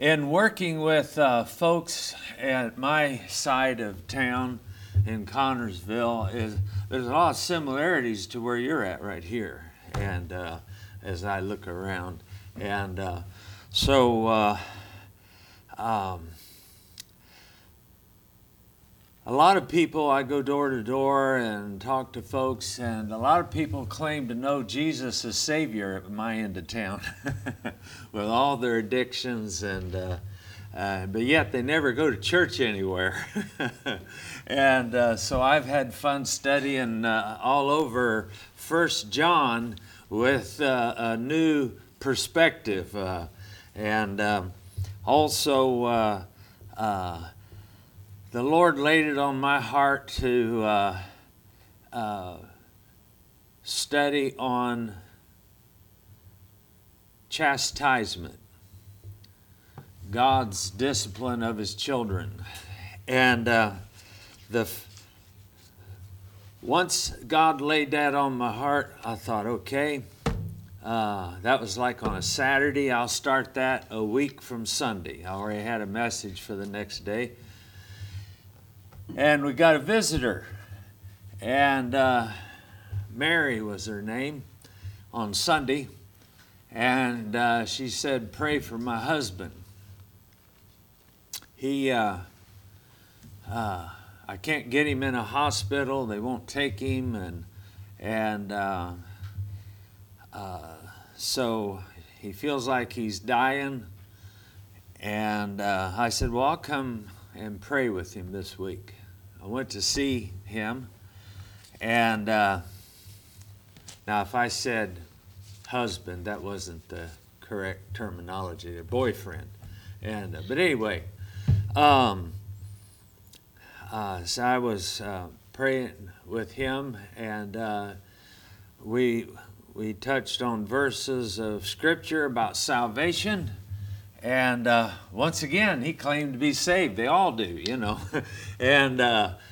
In working with folks at my side of town in Connersville, there's a lot of similarities to where you're at right here. And as I look around, and a lot of people, I go door to door and talk to folks, and a lot of people claim to know Jesus as Savior at my end of town with all their addictions, but yet they never go to church anywhere. And so I've had fun studying all over 1 John with a new perspective. Also, the Lord laid it on my heart to study on chastisement, God's discipline of His children. And once God laid that on my heart, I thought, okay, that was like on a Saturday. I'll start that a week from Sunday. I already had a message for the next day. And we got a visitor, and Mary was her name, on Sunday, and she said, pray for my husband. I can't get him in a hospital, they won't take him, and so he feels like he's dying, and I said, well, I'll come and pray with him this week. I went to see him, and now if I said husband, that wasn't the correct terminology, a boyfriend. But anyway, so I was praying with him, and we touched on verses of Scripture about salvation. And once again, he claimed to be saved. They all do, you know. And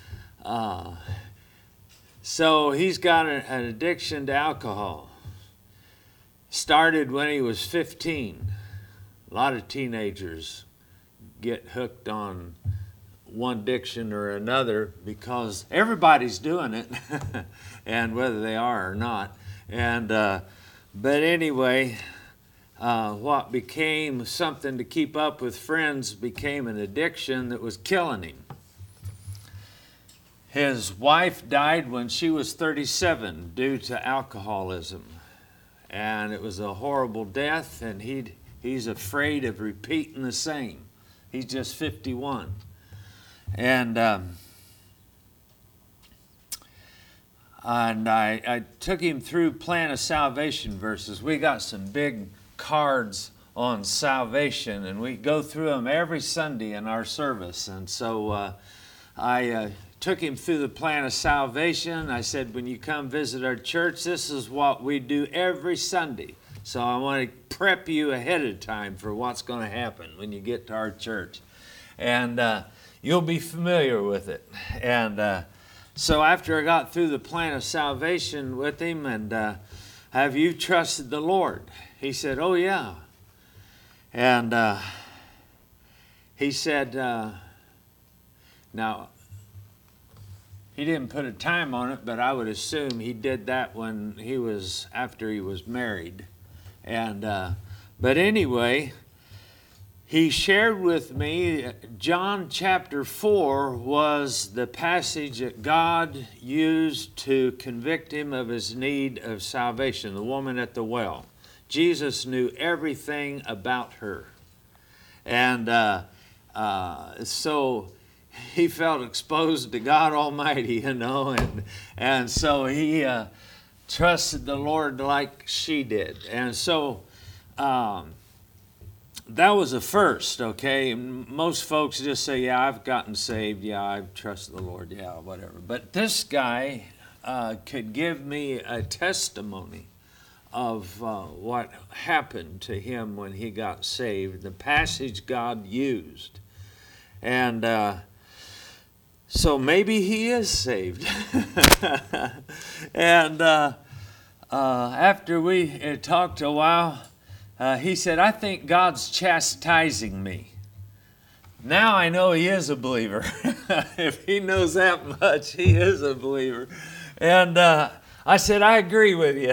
so he's got an addiction to alcohol. Started when he was 15. A lot of teenagers get hooked on one addiction or another because everybody's doing it, and whether they are or not. But anyway, what became something to keep up with friends became an addiction that was killing him. His wife died when she was 37 due to alcoholism, and it was a horrible death, and he's afraid of repeating the same. He's just 51. And I took him through Plan of Salvation verses. We got some big cards on salvation, and we go through them every Sunday in our service. And so I took him through the Plan of Salvation. I said, when you come visit our church, this is what we do every Sunday. So I want to prep you ahead of time for what's going to happen when you get to our church. And you'll be familiar with it. And so after I got through the Plan of Salvation with him, and have you trusted the Lord? He said, oh yeah. And he said, now, he didn't put a time on it, but I would assume he did that after he was married. But anyway, he shared with me John chapter 4 was the passage that God used to convict him of his need of salvation, the woman at the well. Jesus knew everything about her. And so he felt exposed to God Almighty, you know, and so he trusted the Lord like she did. And so that was a first, okay? Most folks just say, yeah, I've gotten saved, yeah, I've trusted the Lord, yeah, whatever. But this guy could give me a testimony of what happened to him when he got saved, the passage God used. And so maybe he is saved. And after we talked a while, he said, I think God's chastising me. Now I know he is a believer. If he knows that much, he is a believer. And I said, I agree with you.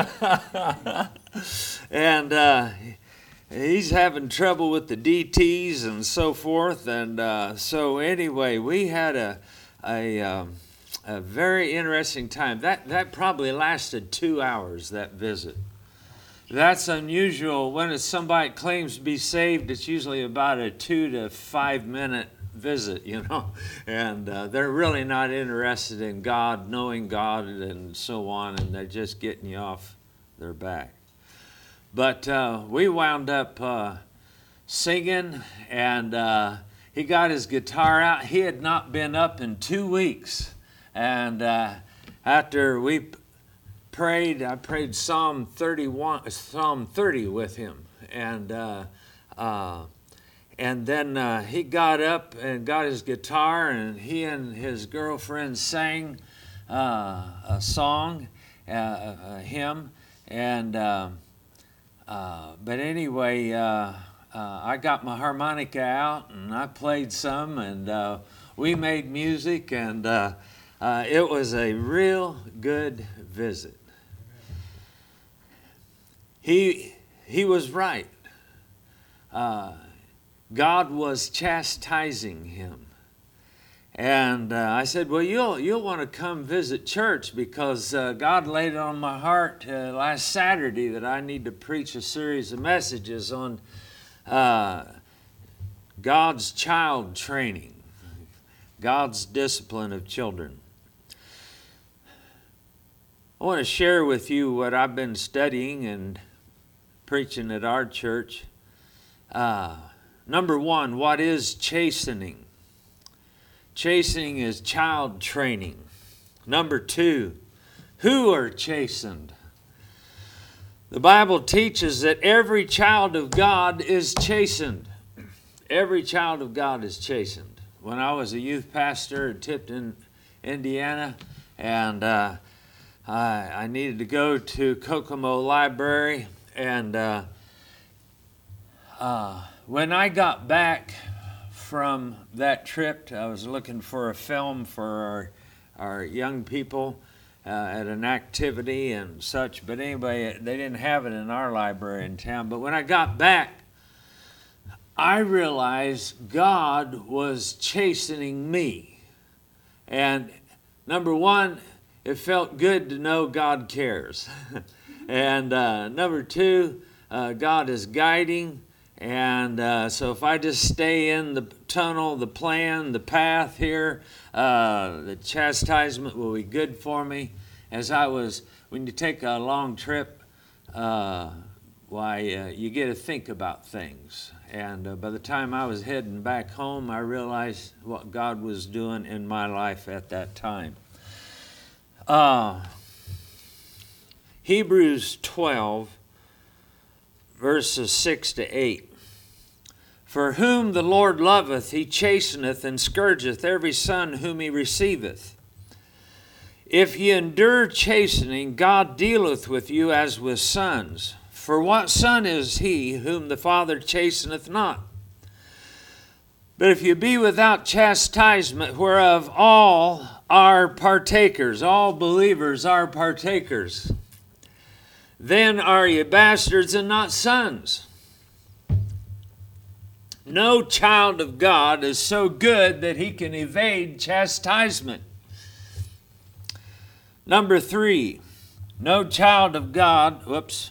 And he's having trouble with the DTs and so forth. And so anyway, we had a very interesting time. That probably lasted 2 hours, that visit. That's unusual. When somebody claims to be saved, it's usually about a 2 to 5 minute visit, and they're really not interested in God, knowing God, and so on, and they're just getting you off their back. But we wound up singing, and he got his guitar out. He had not been up in 2 weeks, and after we prayed, I prayed Psalm 30 with him, and then he got up and got his guitar, and he and his girlfriend sang a song, a hymn, and but anyway, I got my harmonica out and I played some, and we made music, and it was a real good visit. He was right. God was chastising him. And I said, well, you'll want to come visit church, because God laid it on my heart last Saturday that I need to preach a series of messages on God's child training, God's discipline of children. I want to share with you what I've been studying and preaching at our church. Number one, what is chastening? Chastening is child training. Number two, who are chastened? The Bible teaches that every child of God is chastened. Every child of God is chastened. When I was a youth pastor at Tipton, Indiana, and I needed to go to Kokomo Library, and when I got back from that trip, I was looking for a film for our young people at an activity and such. But anyway, they didn't have it in our library in town. But when I got back, I realized God was chastening me. And number one, it felt good to know God cares. And number two, God is guiding. And so if I just stay in the tunnel, the plan, the path here, the chastisement will be good for me. When you take a long trip, you get to think about things. And by the time I was heading back home, I realized what God was doing in my life at that time. Hebrews 12, verses 6 to 8. For whom the Lord loveth, he chasteneth and scourgeth every son whom he receiveth. If ye endure chastening, God dealeth with you as with sons. For what son is he whom the Father chasteneth not? But if you be without chastisement, whereof all are partakers, all believers are partakers, then are ye bastards and not sons. No child of God is so good that he can evade chastisement. Number three, no child of God,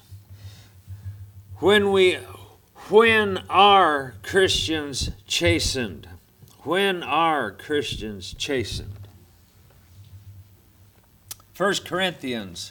when are Christians chastened? When are Christians chastened? 1 Corinthians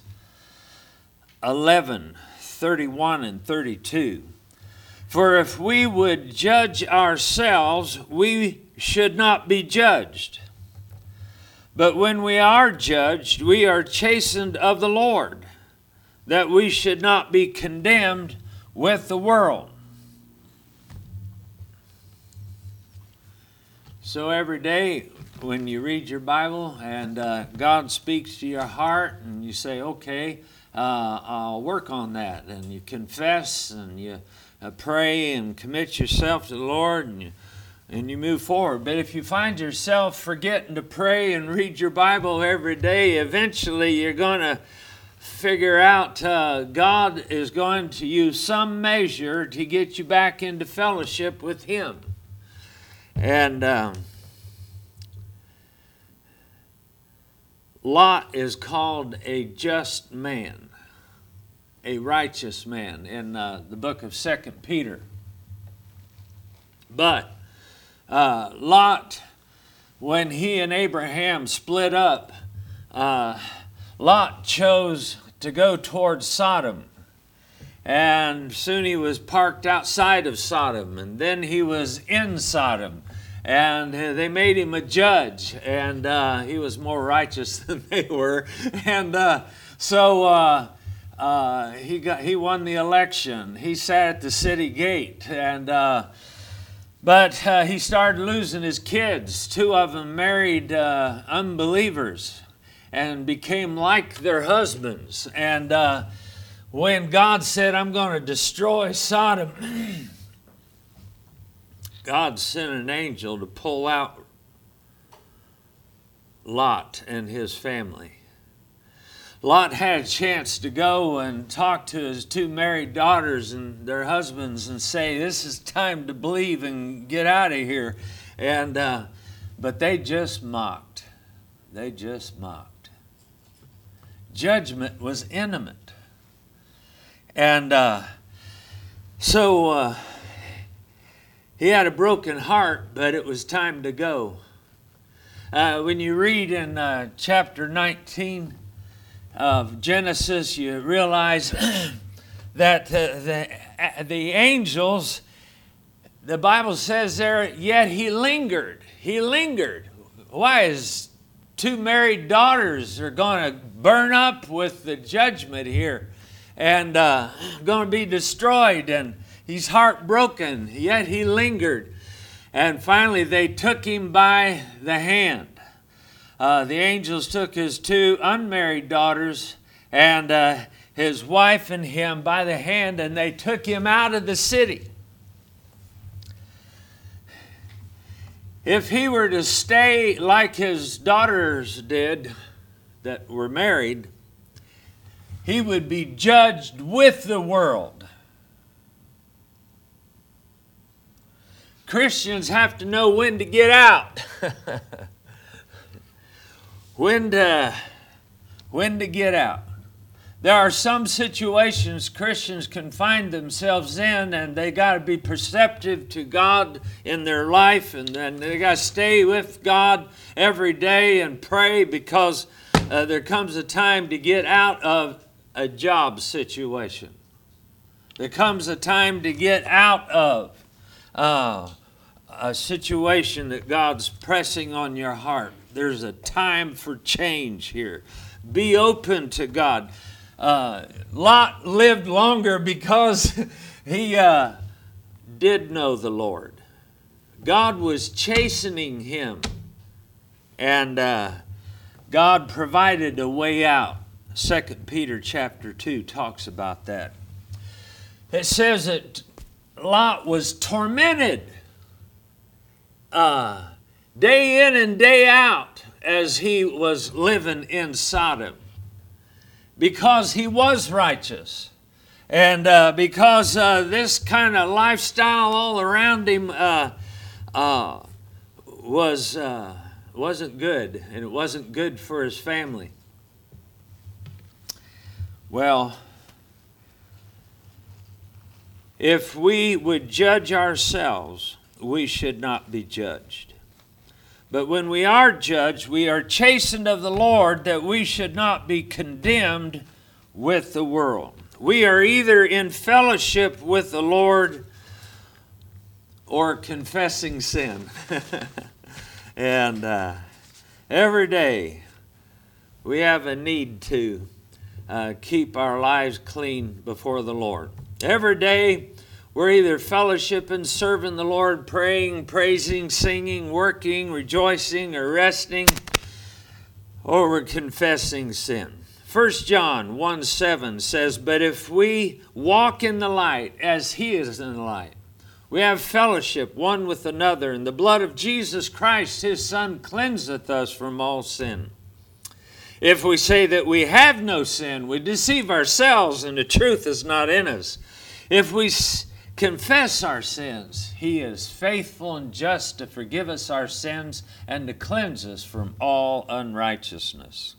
11, 31 and 32. For if we would judge ourselves, we should not be judged. But when we are judged, we are chastened of the Lord, that we should not be condemned with the world. So every day when you read your Bible and God speaks to your heart and you say, okay, I'll work on that. And you confess and you pray and commit yourself to the Lord and you move forward. But if you find yourself forgetting to pray and read your Bible every day, eventually you're going to figure out God is going to use some measure to get you back into fellowship with Him. And Lot is called a just man, a righteous man in the book of 2 Peter. But Lot, when he and Abraham split up, Lot chose to go towards Sodom. And soon he was parked outside of Sodom, and then he was in Sodom. And they made him a judge, and he was more righteous than they were. And so he won the election. He sat at the city gate, but he started losing his kids. 2 of them married unbelievers and became like their husbands. And when God said, I'm going to destroy Sodom, God sent an angel to pull out Lot and his family. Lot had a chance to go and talk to his 2 married daughters and their husbands and say, this is time to believe and get out of here. And but they just mocked. They just mocked. Judgment was imminent. And so he had a broken heart, but it was time to go. When you read in chapter 19 of Genesis, you realize that the angels, the Bible says there, yet he lingered. He lingered. Why? His 2 married daughters are going to burn up with the judgment here and going to be destroyed, and he's heartbroken, yet he lingered. And finally, they took him by the hand. The angels took his 2 unmarried daughters and his wife and him by the hand, and they took him out of the city. If he were to stay like his daughters did that were married, he would be judged with the world. Christians have to know when to get out. When to get out. There are some situations Christians can find themselves in, and they got to be perceptive to God in their life, and then they got to stay with God every day and pray, because there comes a time to get out of a job situation. There comes a time to get out of a situation that God's pressing on your heart. There's a time for change here. Be open to God. Lot lived longer because he did know the Lord. God was chastening him, and God provided a way out. 2 Peter chapter 2 talks about that. It says that Lot was tormented day in and day out as he was living in Sodom, because he was righteous, and because this kind of lifestyle all around him wasn't good, and it wasn't good for his family. Well, if we would judge ourselves, we should not be judged. But when we are judged, we are chastened of the Lord, that we should not be condemned with the world. We are either in fellowship with the Lord or confessing sin. And every day we have a need to keep our lives clean before the Lord. Every day We're either fellowshipping, serving the Lord, praying, praising, singing, working, rejoicing, or resting, or we're confessing sin. 1 John 1:7 says, "But if we walk in the light as He is in the light, we have fellowship one with another, and the blood of Jesus Christ, His Son, cleanseth us from all sin. If we say that we have no sin, we deceive ourselves, and the truth is not in us. If we confess our sins, He is faithful and just to forgive us our sins and to cleanse us from all unrighteousness."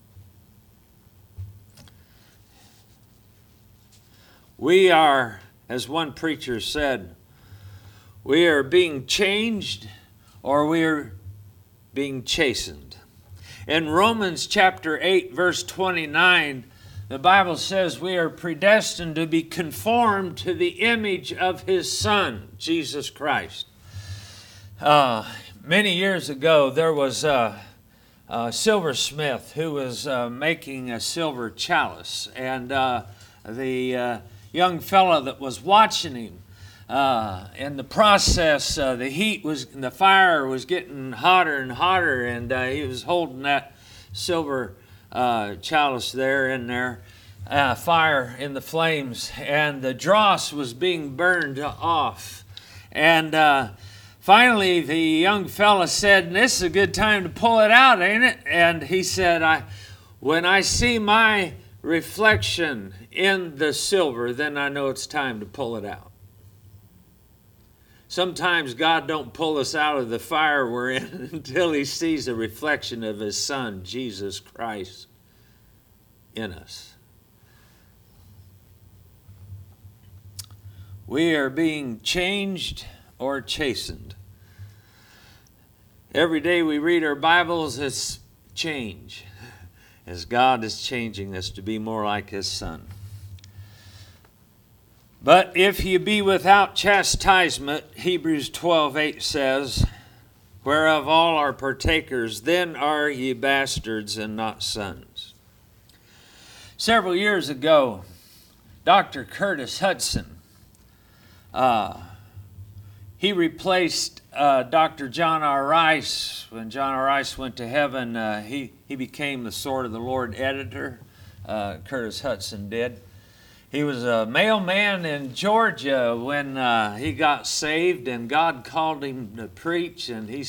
We are, as one preacher said, we are being changed or we are being chastened. In Romans chapter 8, verse 29, the Bible says we are predestined to be conformed to the image of His Son, Jesus Christ. Many years ago, there was a silversmith who was making a silver chalice, and the young fellow that was watching him, in the process, the fire was getting hotter and hotter, and he was holding that silver chalice there in there, fire in the flames, and the dross was being burned off. And finally, the young fella said, "This is a good time to pull it out, ain't it?" And he said, "When I see my reflection in the silver, then I know it's time to pull it out." Sometimes God don't pull us out of the fire we're in until He sees a reflection of His Son, Jesus Christ, in us. We are being changed or chastened. Every day we read our Bibles, it's change, as God is changing us to be more like His Son. "But if ye be without chastisement," Hebrews 12:8 says, "whereof all are partakers, then are ye bastards and not sons." Several years ago, Dr. Curtis Hudson, he replaced Dr. John R. Rice. When John R. Rice went to heaven, he became the Sword of the Lord editor. Curtis Hudson did. He was a mailman in Georgia when he got saved, and God called him to preach, and he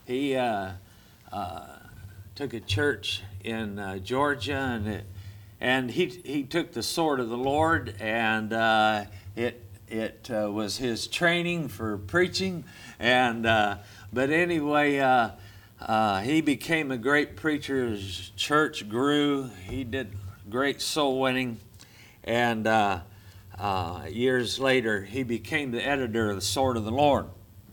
took a church in Georgia, and he took the Sword of the Lord, and it was his training for preaching, and but anyway, he became a great preacher. His church grew. He did great soul winning. And years later, he became the editor of the Sword of the Lord.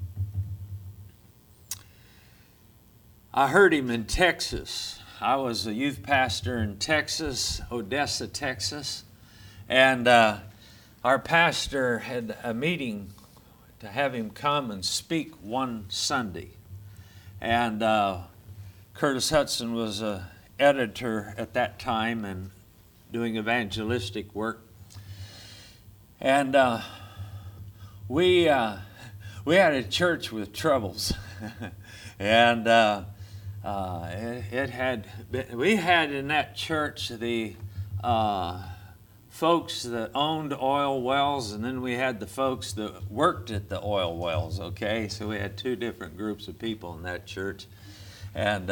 I heard him in Texas. I was a youth pastor in Texas, Odessa, Texas. And our pastor had a meeting to have him come and speak one Sunday. And Curtis Hudson was an editor at that time and doing evangelistic work, and we had a church with troubles, and we had in that church the folks that owned oil wells, and then we had the folks that worked at the oil wells. Okay, so we had two different groups of people in that church, and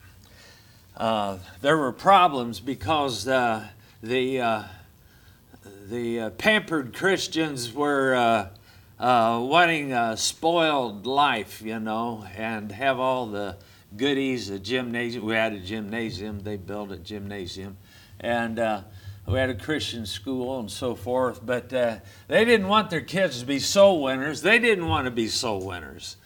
there were problems because the pampered Christians were wanting a spoiled life, and have all the goodies, a gymnasium. We had a gymnasium. They built a gymnasium. And we had a Christian school and so forth. But they didn't want their kids to be soul winners. They didn't want to be soul winners.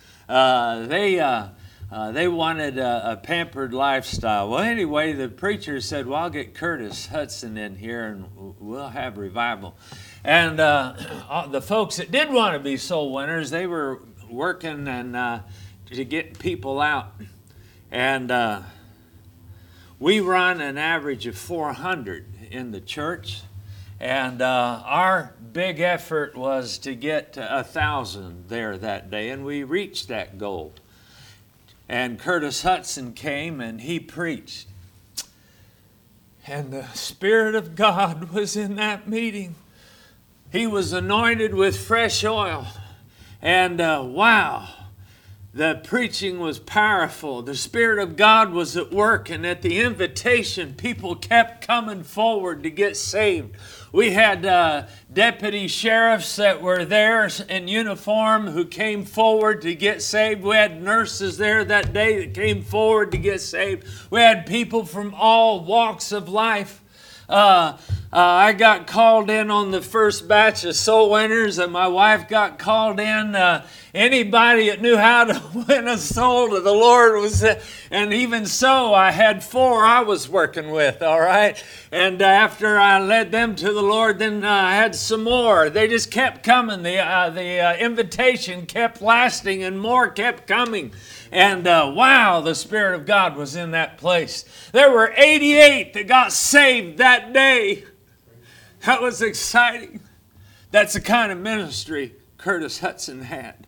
They wanted a pampered lifestyle. Well, anyway, the preacher said, "Well, I'll get Curtis Hudson in here and we'll have revival." And the folks that did want to be soul winners, they were working and to get people out. And we run an average of 400 in the church. And our big effort was to get to 1,000 there that day, and we reached that goal. And Curtis Hutson came and he preached. And the Spirit of God was in that meeting. He was anointed with fresh oil. And wow, the preaching was powerful. The Spirit of God was at work. And at the invitation, people kept coming forward to get saved. We had deputy sheriffs that were there in uniform who came forward to get saved. We had nurses there that day that came forward to get saved. We had people from all walks of life. I got called in on the first batch of soul winners, and my wife got called in. Anybody that knew how to win a soul to the Lord was, and even so, I had 4 I was working with, all right? And after I led them to the Lord, then I had some more. They just kept coming. The invitation kept lasting, and more kept coming. And wow, the Spirit of God was in that place. There were 88 that got saved that day. That was exciting. That's the kind of ministry Curtis Hutson had.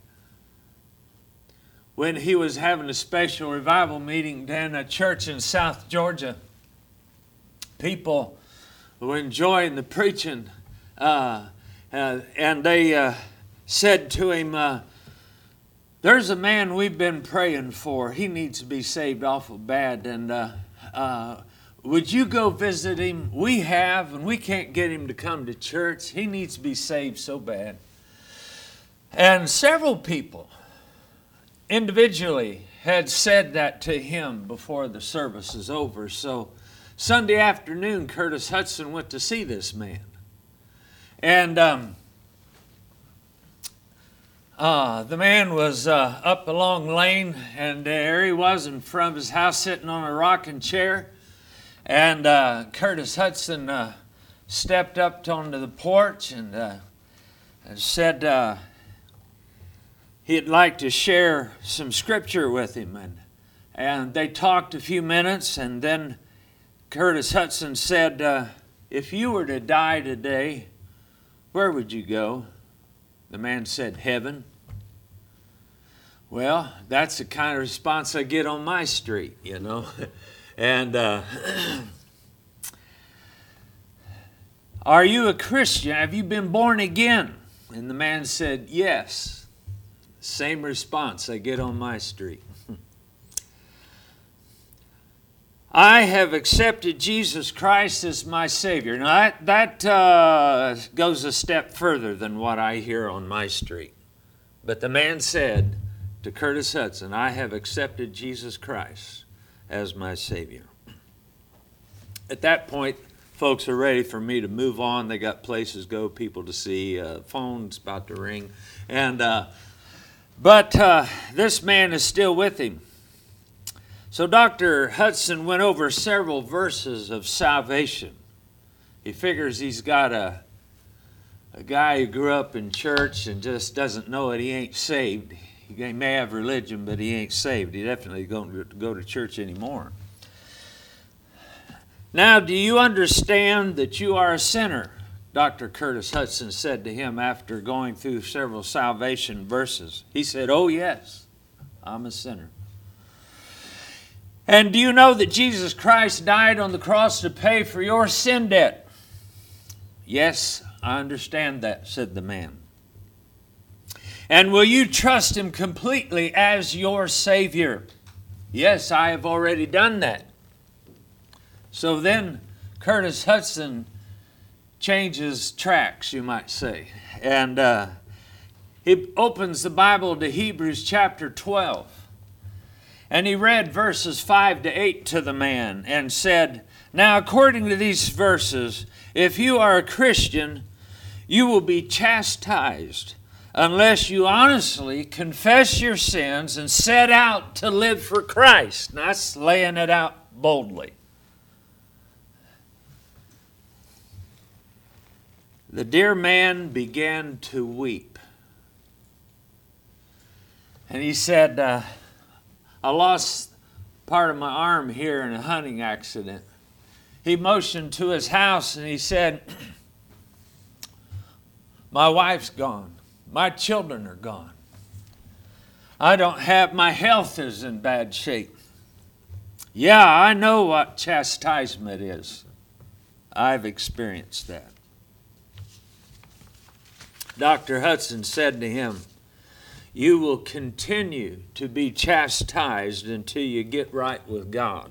When he was having a special revival meeting in a church in South Georgia, people were enjoying the preaching, and they said to him, there's a man we've been praying for. He needs to be saved awful bad, and would you go visit him? We have, and we can't get him to come to church. He needs to be saved so bad. And several people individually had said that to him before the service is over. So Sunday afternoon, Curtis Hutson went to see this man. And the man was up a long lane, and there he was in front of his house sitting on a rocking chair. And Curtis Hutson stepped up onto the porch and said he'd like to share some scripture with him. And they talked a few minutes, and then Curtis Hutson said, if you were to die today, where would you go? The man said, heaven. Well, that's the kind of response I get on my street, you know. And are you a Christian? Have you been born again? And the man said, yes. Same response I get on my street. I have accepted Jesus Christ as my Savior. Now that goes a step further than what I hear on my street. But the man said to Curtis Hutson, I have accepted Jesus Christ as my Savior. At that point, folks are ready for me to move on. They got places to go, people to see, phones about to ring. But this man is still with him. So Dr. Hutson went over several verses of salvation. He figures he's got a guy who grew up in church and just doesn't know that he ain't saved. He may have religion, but he ain't saved. He definitely don't go to church anymore. Now, do you understand that you are a sinner? Dr. Curtis Hutson said to him after going through several salvation verses. He said, oh yes, I'm a sinner. And do you know that Jesus Christ died on the cross to pay for your sin debt? Yes, I understand that, said the man. And will you trust Him completely as your Savior? Yes, I have already done that. So then Curtis Hutson changes tracks, you might say. And he opens the Bible to Hebrews chapter 12. And he read verses 5 to 8 to the man and said, now according to these verses, if you are a Christian, you will be chastised unless you honestly confess your sins and set out to live for Christ. Now, that's laying it out boldly. The dear man began to weep. And he said, I lost part of my arm here in a hunting accident. He motioned to his house and he said, My wife's gone. My children are gone. My health is in bad shape. Yeah, I know what chastisement is. I've experienced that. Dr. Hudson said to him, you will continue to be chastised until you get right with God.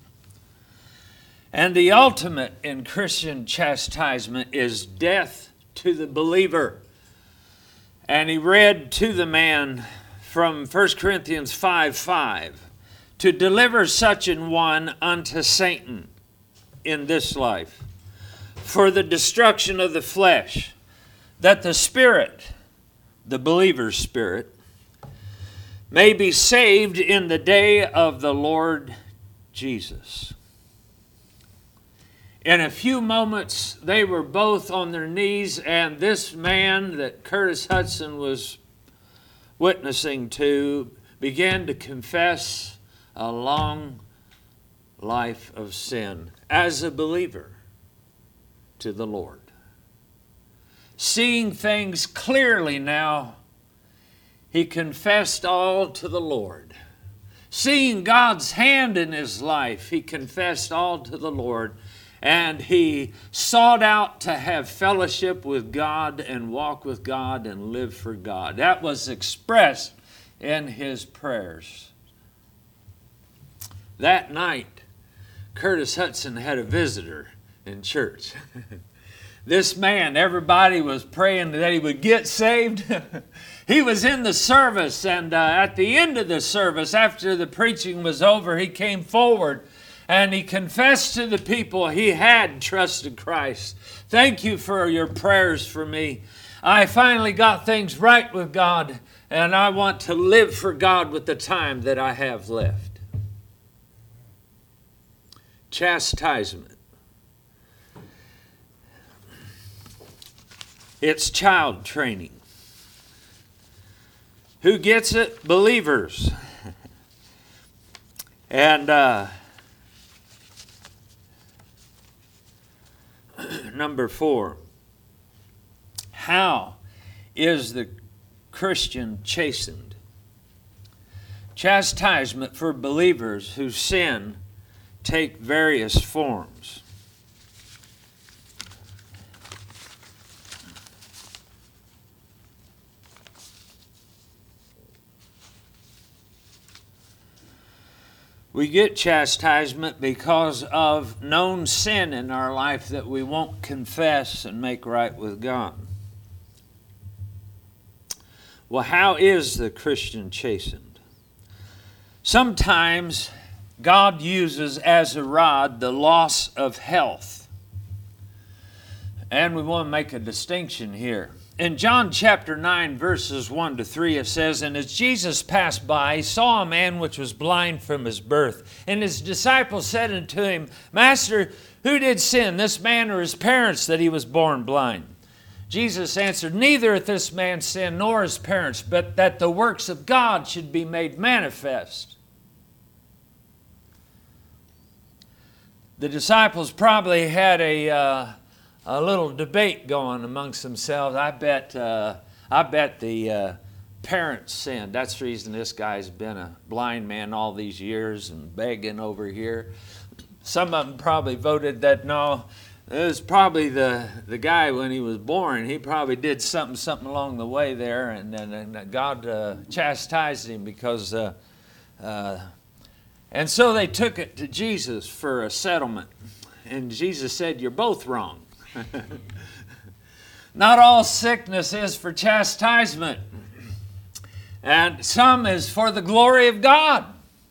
And the ultimate in Christian chastisement is death to the believer. And he read to the man from 1 Corinthians 5:5, to deliver such an one unto Satan in this life, for the destruction of the flesh, that the spirit, the believer's spirit, may be saved in the day of the Lord Jesus. In a few moments, they were both on their knees, and this man that Curtis Hudson was witnessing to began to confess a long life of sin as a believer to the Lord. Seeing things clearly now, he confessed all to the Lord. Seeing God's hand in his life, he confessed all to the Lord. And he sought out to have fellowship with God and walk with God and live for God. That was expressed in his prayers. That night, Curtis Hudson had a visitor in church. This man, everybody was praying that he would get saved. He was in the service, and at the end of the service, after the preaching was over, he came forward and he confessed to the people he had trusted Christ. Thank you for your prayers for me. I finally got things right with God, and I want to live for God with the time that I have left. Chastisement. It's child training. Who gets it? Believers. And number 4, how is the Christian chastened? Chastisement for believers who sin take various forms. We get chastisement because of known sin in our life that we won't confess and make right with God. Well, how is the Christian chastened? Sometimes God uses as a rod the loss of health. And we want to make a distinction here. In John chapter 9, verses 1 to 3, it says, And as Jesus passed by, he saw a man which was blind from his birth. And his disciples said unto him, Master, who did sin, this man or his parents, that he was born blind? Jesus answered, Neither hath this man sinned nor his parents, but that the works of God should be made manifest. The disciples probably had a little debate going amongst themselves. I bet the parents sinned. That's the reason this guy's been a blind man all these years and begging over here. Some of them probably voted that no, it was probably the guy when he was born. He probably did something along the way there, and God chastised him because. And so they took it to Jesus for a settlement. And Jesus said, You're both wrong. Not all sickness is for chastisement, and some is for the glory of God.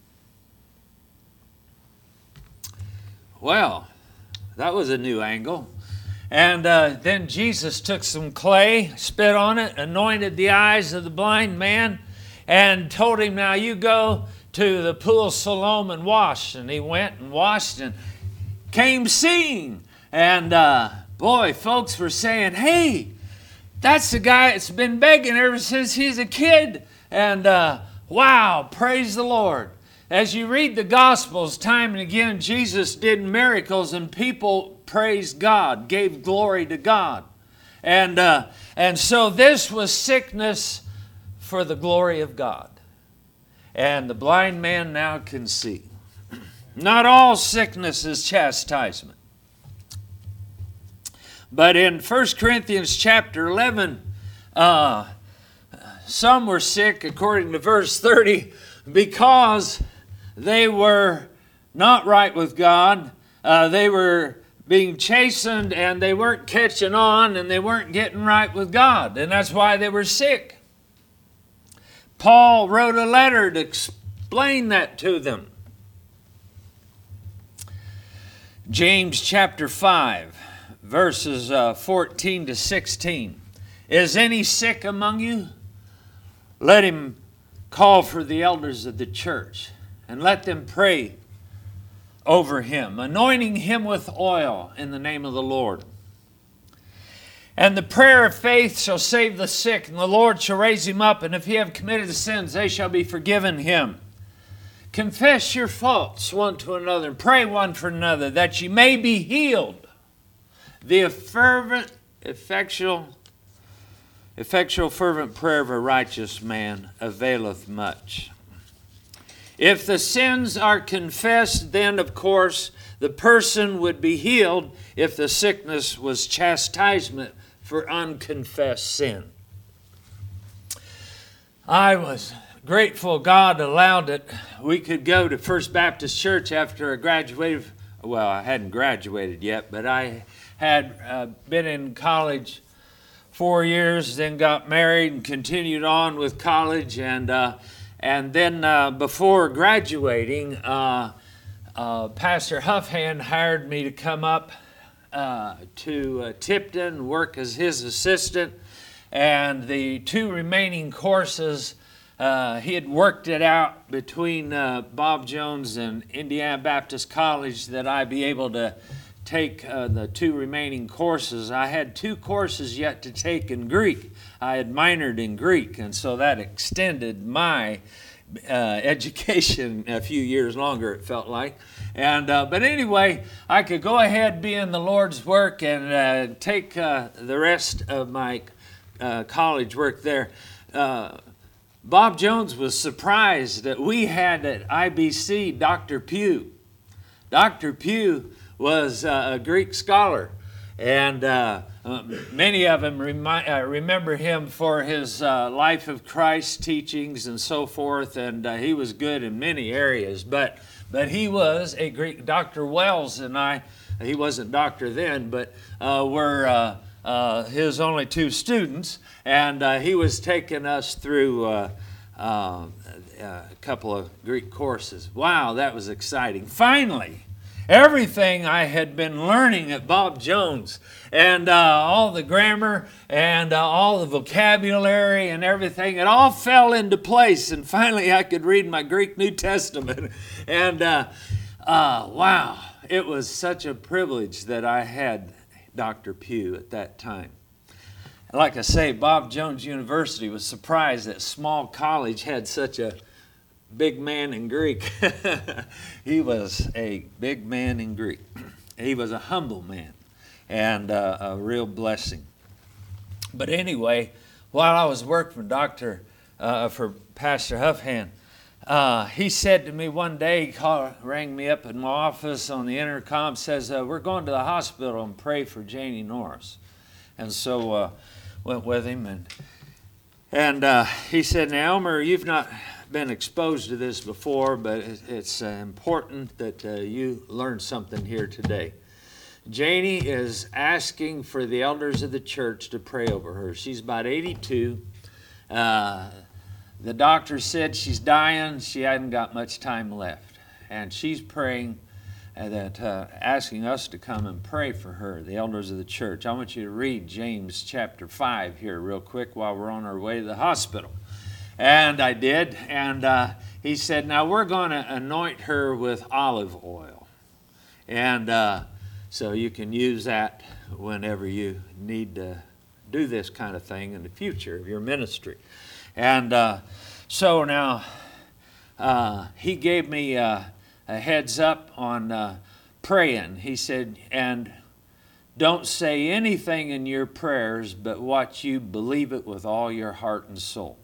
Well, that was a new angle. And then Jesus took some clay, spit on it, anointed the eyes of the blind man, and told him, Now you go to the pool of Siloam and wash. And he went and washed and came seeing. And boy, folks were saying, Hey, that's the guy that's been begging ever since he's a kid. And wow, praise the Lord. As you read the Gospels, time and again, Jesus did miracles and people praised God, gave glory to God. And And so this was sickness for the glory of God. And the blind man now can see. Not all sickness is chastisement. But in 1 Corinthians chapter 11, some were sick, according to verse 30, because they were not right with God. They were being chastened, and they weren't catching on, and they weren't getting right with God. And that's why they were sick. Paul wrote a letter to explain that to them. James chapter 5, verses 14 to 16. Is any sick among you? Let him call for the elders of the church, and let them pray over him, anointing him with oil in the name of the Lord. And the prayer of faith shall save the sick, and the Lord shall raise him up, and if he have committed sins, they shall be forgiven him. Confess your faults one to another, and pray one for another, that ye may be healed. The fervent, effectual, fervent prayer of a righteous man availeth much. If the sins are confessed, then, of course, the person would be healed if the sickness was chastisement for unconfessed sin. I was grateful God allowed it. We could go to First Baptist Church after I graduated. Well, I hadn't graduated yet, but I had been in college 4 years, then got married and continued on with college. And then before graduating, Pastor Huffhand hired me to come up to Tipton, work as his assistant. And the 2 remaining courses, he had worked it out between Bob Jones and Indiana Baptist College that I be able to take the 2 remaining courses. I had 2 courses yet to take in Greek. I had minored in Greek, and so that extended my education a few years longer, it felt like. And but anyway, I could go ahead, be in the Lord's work, and take the rest of my college work there. Bob Jones was surprised that we had at IBC Dr. Pugh. Dr. Pugh was a Greek scholar, and many of them remember him for his Life of Christ teachings and so forth, and he was good in many areas. But he was a Greek. Dr. Wells and I, he wasn't doctor then, but were his only 2 students, and he was taking us through a couple of Greek courses. Wow, that was exciting. Finally, everything I had been learning at Bob Jones, and all the grammar and all the vocabulary and everything, it all fell into place, and finally I could read my Greek New Testament. And wow, it was such a privilege that I had Dr. Pugh at that time. Like I say, Bob Jones University was surprised that small college had such a big man in Greek. He was a big man in Greek. He was a humble man and a real blessing. But anyway, while I was working for Pastor Huffhand, he said to me one day, rang me up in my office on the intercom, says, we're going to the hospital and pray for Janie Norris. And so went with him, and he said, now, Elmer, you've not been exposed to this before, but it's important that you learn something here today. Janie is asking for the elders of the church to pray over her. She's about 82. The doctor said she's dying. She hadn't got much time left. And she's praying that asking us to come and pray for her, the elders of the church. I want you to read James chapter 5 here real quick while we're on our way to the hospital. And I did, and he said, now we're going to anoint her with olive oil. And so you can use that whenever you need to do this kind of thing in the future of your ministry. And so now he gave me a heads up on praying. He said, and Don't say anything in your prayers but what you believe it with all your heart and soul.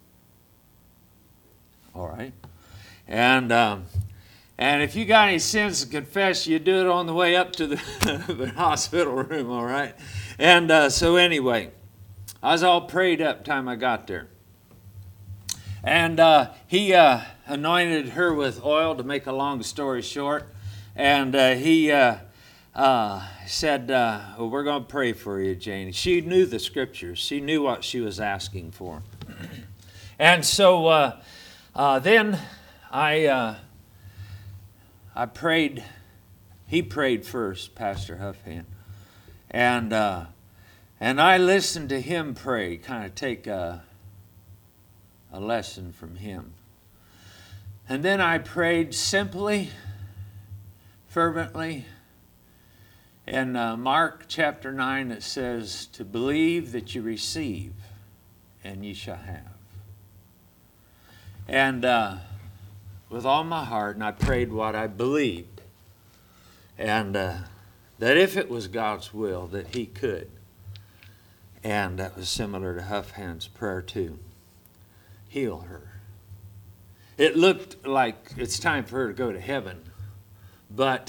All right? And if you got any sins to confess, you do it on the way up to the hospital room, all right? And so anyway, I was all prayed up time I got there. And he anointed her with oil, to make a long story short. And he said, well, we're going to pray for you, Janie. She knew the scriptures. She knew what she was asking for. And so then I prayed. He prayed first, Pastor Huffhan. And I listened to him pray, kind of take a lesson from him. And then I prayed simply, fervently. In Mark chapter 9 it says, to believe that you receive, and ye shall have. And with all my heart, and I prayed what I believed. And that if it was God's will, that he could. And that was similar to Huffhan's prayer too. Heal her. It looked like it's time for her to go to heaven. But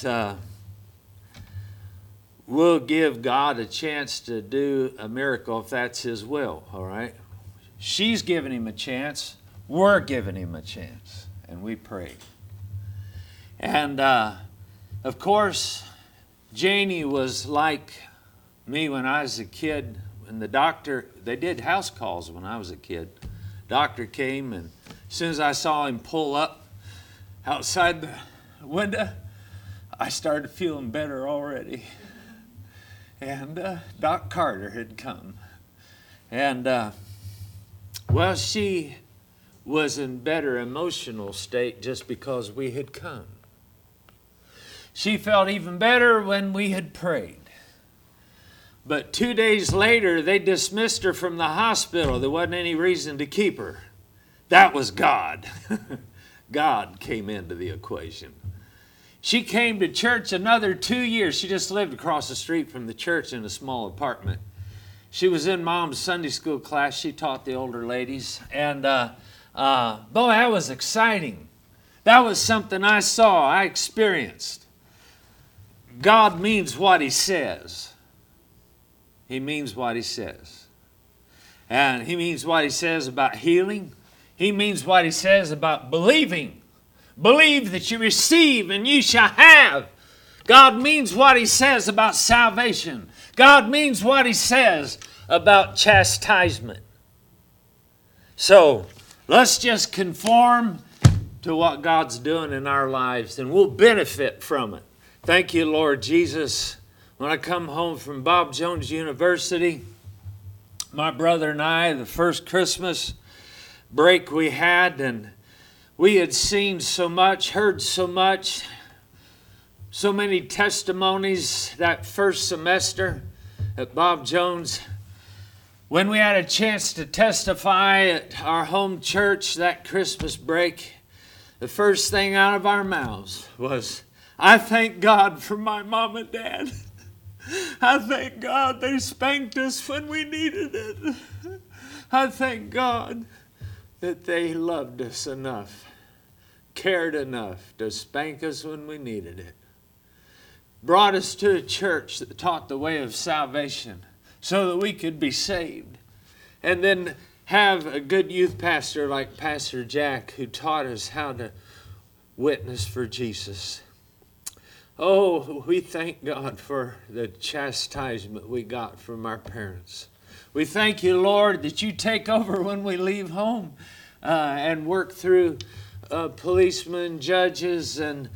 we'll give God a chance to do a miracle if that's his will, all right? She's giving him a chance. We're giving him a chance. And we prayed. And of course, Janie was like me when I was a kid. And the doctor, they did house calls when I was a kid. Doctor came, and as soon as I saw him pull up outside the window, I started feeling better already. And Doc Carter had come. And, well, she was in better emotional state just because we had come. She felt even better when we had prayed. But 2 days later, they dismissed her from the hospital. There wasn't any reason to keep her. That was God. God came into the equation. She came to church another 2 years. She just lived across the street from the church in a small apartment. She was in Mom's Sunday school class. She taught the older ladies. And boy, that was exciting. That was something I saw, I experienced. God means what he says. He means what he says. And he means what he says about healing. He means what he says about believing. Believe that you receive and you shall have. God means what he says about salvation. God means what he says about chastisement. So let's just conform to what God's doing in our lives, and we'll benefit from it. Thank you, Lord Jesus. When I come home from Bob Jones University, my brother and I, the first Christmas break we had, and we had seen so much, heard so much, so many testimonies that first semester at Bob Jones. When we had a chance to testify at our home church that Christmas break, the first thing out of our mouths was, I thank God for my mom and dad. I thank God they spanked us when we needed it. I thank God that they loved us enough, cared enough to spank us when we needed it. Brought us to a church that taught the way of salvation so that we could be saved. And then have a good youth pastor like Pastor Jack who taught us how to witness for Jesus. Oh, we thank God for the chastisement we got from our parents. We thank you, Lord, that you take over when we leave home and work through policemen, judges, and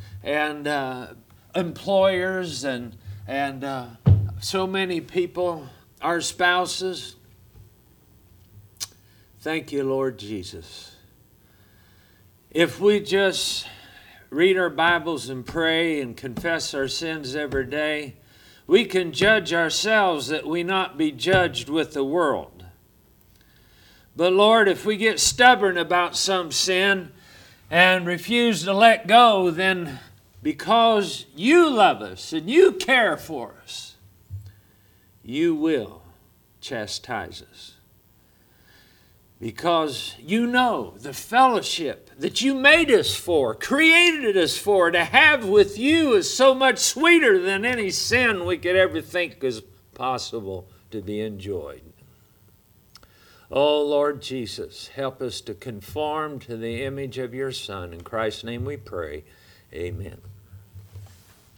employers, and so many people, our spouses. Thank you, Lord Jesus. If we just read our Bibles and pray and confess our sins every day, we can judge ourselves that we not be judged with the world. But Lord, if we get stubborn about some sin and refuse to let go, then because you love us and you care for us, you will chastise us. Because you know the fellowship that you made us for, created us for, to have with you is so much sweeter than any sin we could ever think is possible to be enjoyed. Oh, Lord Jesus, help us to conform to the image of your Son. In Christ's name we pray. Amen.